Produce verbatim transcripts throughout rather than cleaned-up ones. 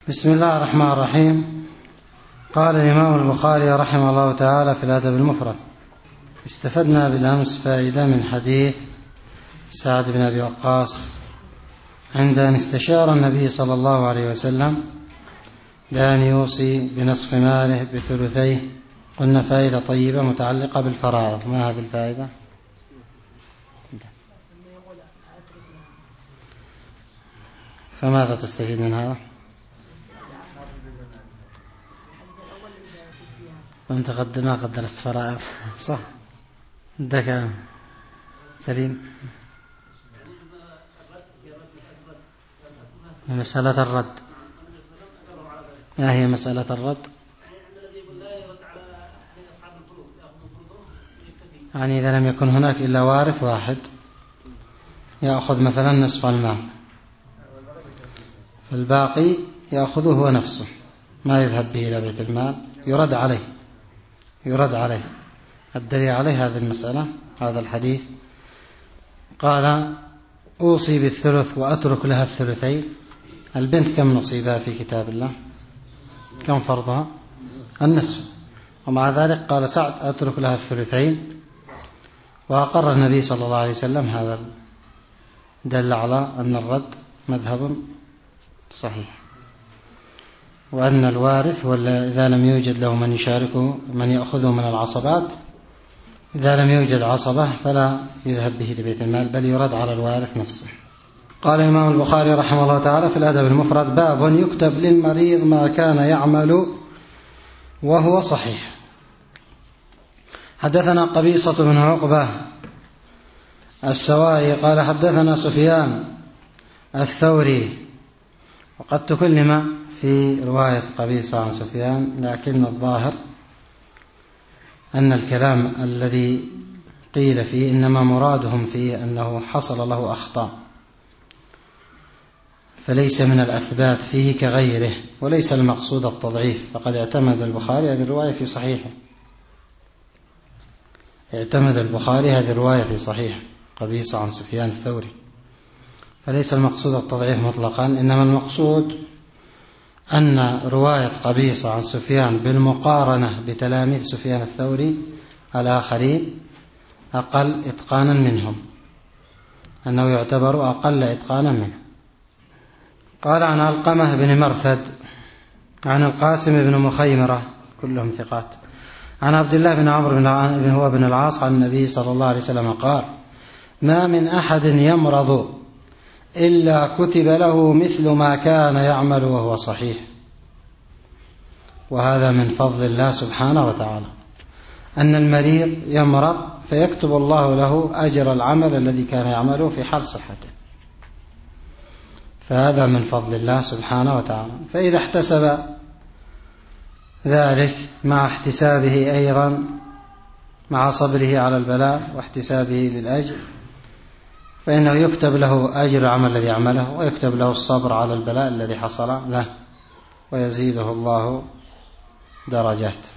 بسم الله الرحمن الرحيم. قال الإمام البخاري رحمه الله تعالى في الأدب المفرد: استفدنا بالأمس فائدة من حديث سعد بن أبي وقاص عند أن استشار النبي صلى الله عليه وسلم بأن يوصي بنصف ماله بثلثيه. قلنا فائدة طيبة متعلقة بالفرائض. ما هذه الفائدة؟ فماذا تستفيد من هذا؟ وانت قد ما قد درست فرائض صح؟ عندك سليم مسألة الرد. ما هي مسألة الرد؟ يعني إذا لم يكن هناك إلا وارث واحد يأخذ مثلا نصف المال، فالباقي يأخذه هو نفسه، ما يذهب به إلى بيت المال، يرد عليه يرد عليه الدليل عليه هذه المسألة هذا الحديث. قال: أوصي بالثلث وأترك لها الثلثين. البنت كم نصيبها في كتاب الله؟ كم فرضها؟ النصف. ومع ذلك قال سعد: أترك لها الثلثين. وأقر النبي صلى الله عليه وسلم هذا، دل على أن الرد مذهب صحيح، وأن الوارث ولا إذا لم يوجد له من يشاركه من يأخذه من العصبات، إذا لم يوجد عصبة فلا يذهب به لبيت المال بل يرد على الوارث نفسه. قال الإمام البخاري رحمه الله تعالى في الأدب المفرد: باب يكتب للمريض ما كان يعمل وهو صحيح. حدثنا قبيصة بن عقبة السوائي قال حدثنا سفيان الثوري. وقد تكلم في رواية قبيصة عن سفيان، لكن الظاهر أن الكلام الذي قيل فيه إنما مرادهم فيه أنه حصل له أخطاء، فليس من الأثبات فيه كغيره، وليس المقصود التضعيف. فقد اعتمد البخاري هذه الرواية في صحيحه اعتمد البخاري هذه الرواية في صحيح قبيصة عن سفيان الثوري، فليس المقصود التضعيف مطلقا، إنما المقصود أن رواية قبيصة عن سفيان بالمقارنة بتلاميذ سفيان الثوري الآخرين أقل إتقانا منهم، أنه يعتبر أقل إتقانا منه. قال عن علقمة بن مرثد عن القاسم بن مخيمرة كلهم ثقات عن عبد الله بن عمرو بن هو بن العاص عن النبي صلى الله عليه وسلم قال: ما من أحد يمرض إلا كتب له مثل ما كان يعمل وهو صحيح. وهذا من فضل الله سبحانه وتعالى، أن المريض يمرض فيكتب الله له أجر العمل الذي كان يعمله في حال صحته، فهذا من فضل الله سبحانه وتعالى. فإذا احتسب ذلك مع احتسابه أيضا مع صبره على البلاء واحتسابه للأجر، فإنه يكتب له أجر العمل الذي يعمله، ويكتب له الصبر على البلاء الذي حصل له، ويزيده الله درجات.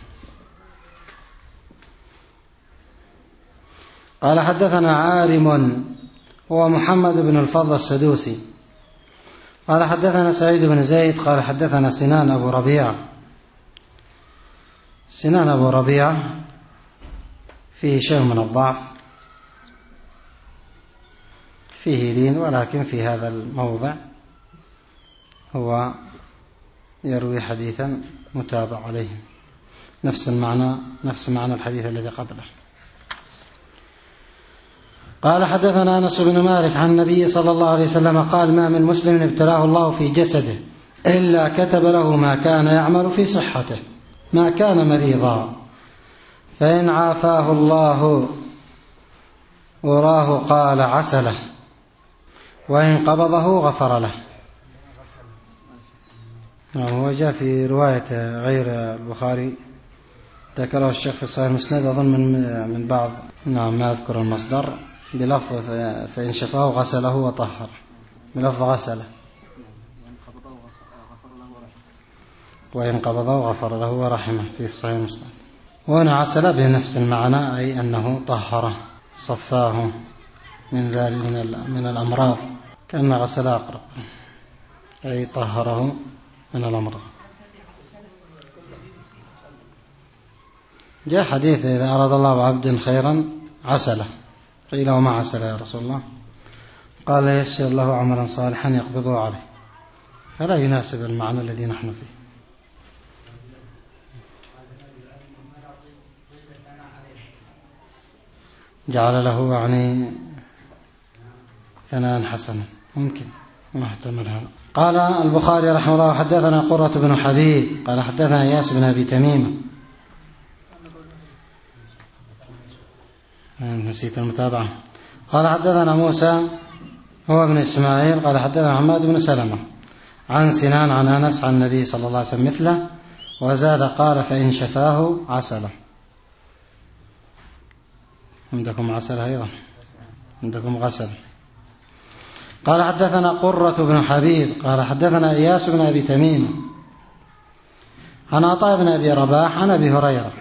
قال حدثنا عارم هو محمد بن الفضل السدوسي قال حدثنا سعيد بن زيد قال حدثنا سنان أبو ربيعة. سنان أبو ربيعة فيه شيء من الضعف، فيه لين، ولكن في هذا الموضع هو يروي حديثا متابع عليه نفس المعنى نفس معنى الحديث الذي قبله. قال حدثنا أنس بن مالك عن النبي صلى الله عليه وسلم قال: ما من مسلم ابتلاه الله في جسده إلا كتب له ما كان يعمل في صحته ما كان مريضا، فإن عافاه الله وراه قال عسله، وإن قبضه غفر له. هو جاء في رواية غير البخاري ذكره الشيخ في صحيح المسند أظن من من بعض نعم ما أذكر المصدر بلفظ فإن شفاه غسله وطهر، بلفظ غسله، وإن قبضه غفر له ورحمه في صحيح المسند. وهنا عسل بنفس المعنى، أي أنه طهره صفاه من ذلك من من الأمراض، كأن غسل أقرب، أي طهره من الأمر. جاء حديث إذا أراد الله بعبد خيرا عسله، قيل وما عسله يا رسول الله؟ قال يسر الله عملا صالحا يقبضه عليه، فلا يناسب المعنى الذي نحن فيه. جعل له يعني ثناء حسنا، ممكن محتمل هذا. قال البخاري رحمه الله حدثنا قرة بن حبيب قال حدثنا إياس بن أبي تميمة، نسيت المتابعة. قال حدثنا موسى هو ابن إسماعيل قال حدثنا حماد بن سلمة عن سنان عن أنس عن النبي صلى الله عليه وسلم مثله، وزاد قال فإن شفاه عسله. عندكم عسل أيضا، عندكم غسل. قال حدثنا قرة بن حبيب قال حدثنا إياس بن أبي تميم عن عطاء بن أبي رباح عن أبي هريرة،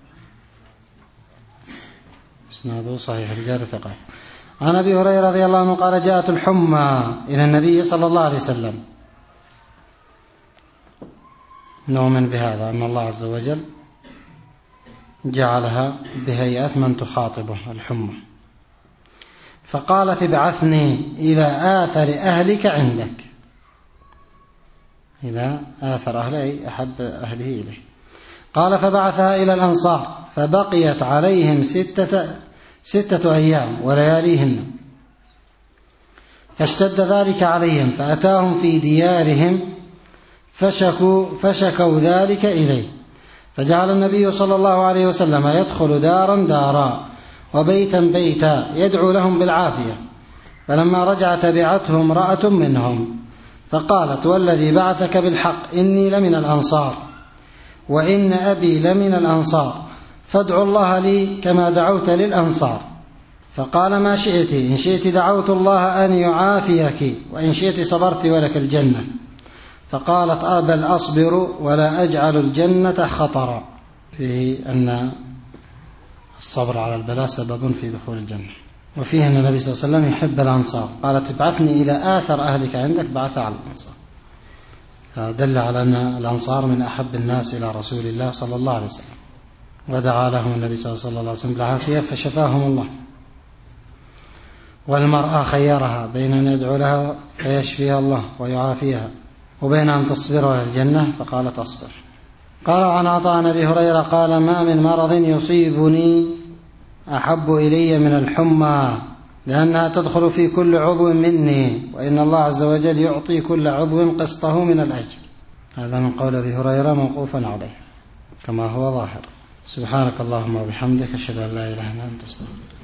اسناده صحيح رجال ثقة، عن أبي هريرة رضي الله عنه قال جاءت الحمى إلى النبي صلى الله عليه وسلم. نؤمن بهذا أن الله عز وجل جعلها بهيئة من تخاطبه الحمى، فقالت ابعثني إلى آثر أهلك عندك، إلى آثر أهله أحب أهله إليه. قال فبعثها إلى الأنصار فبقيت عليهم ستة, ستة أيام ولياليهن، فاشتد ذلك عليهم فأتاهم في ديارهم فشكوا, فشكوا ذلك إليه، فجعل النبي صلى الله عليه وسلم يدخل دارا دارا وبيتا بيتا يدعو لهم بالعافية. فلما رجع تبعته امرأة منهم فقالت والذي بعثك بالحق إني لمن الأنصار وإن أبي لمن الأنصار، فادعوا الله لي كما دعوت للأنصار. فقال ما شئت، إن شئت دعوت الله أن يعافيك وإن شئت صبرت ولك الجنة. فقالت بل أصبر ولا أجعل الجنة خطرا، فيه أن الصبر على البلاء سبب في دخول الجنة، وفيه أن النبي صلى الله عليه وسلم يحب الأنصار. قالت ابعثني إلى آثر أهلك عندك، بعث على الأنصار، دل على أن الأنصار من أحب الناس إلى رسول الله صلى الله عليه وسلم، ودعا لهم النبي صلى الله عليه وسلم بالعافية فشفاهم الله. والمرأة خيرها بين أن يدعو لها فيشفيها الله ويعافيها وبين أن تصبر على الجنة، فقالت أصبر. قال عن عطاء أبي هريرة قال ما من مرض يصيبني أحب إلي من الحمى لأنها تدخل في كل عضو مني، وإن الله عز وجل يعطي كل عضو قسطه من الأجر. هذا من قول أبي هريرة موقوفا عليه كما هو ظاهر. سبحانك اللهم وبحمدك أشهد أن لا إله إلا أنت أستغفرك.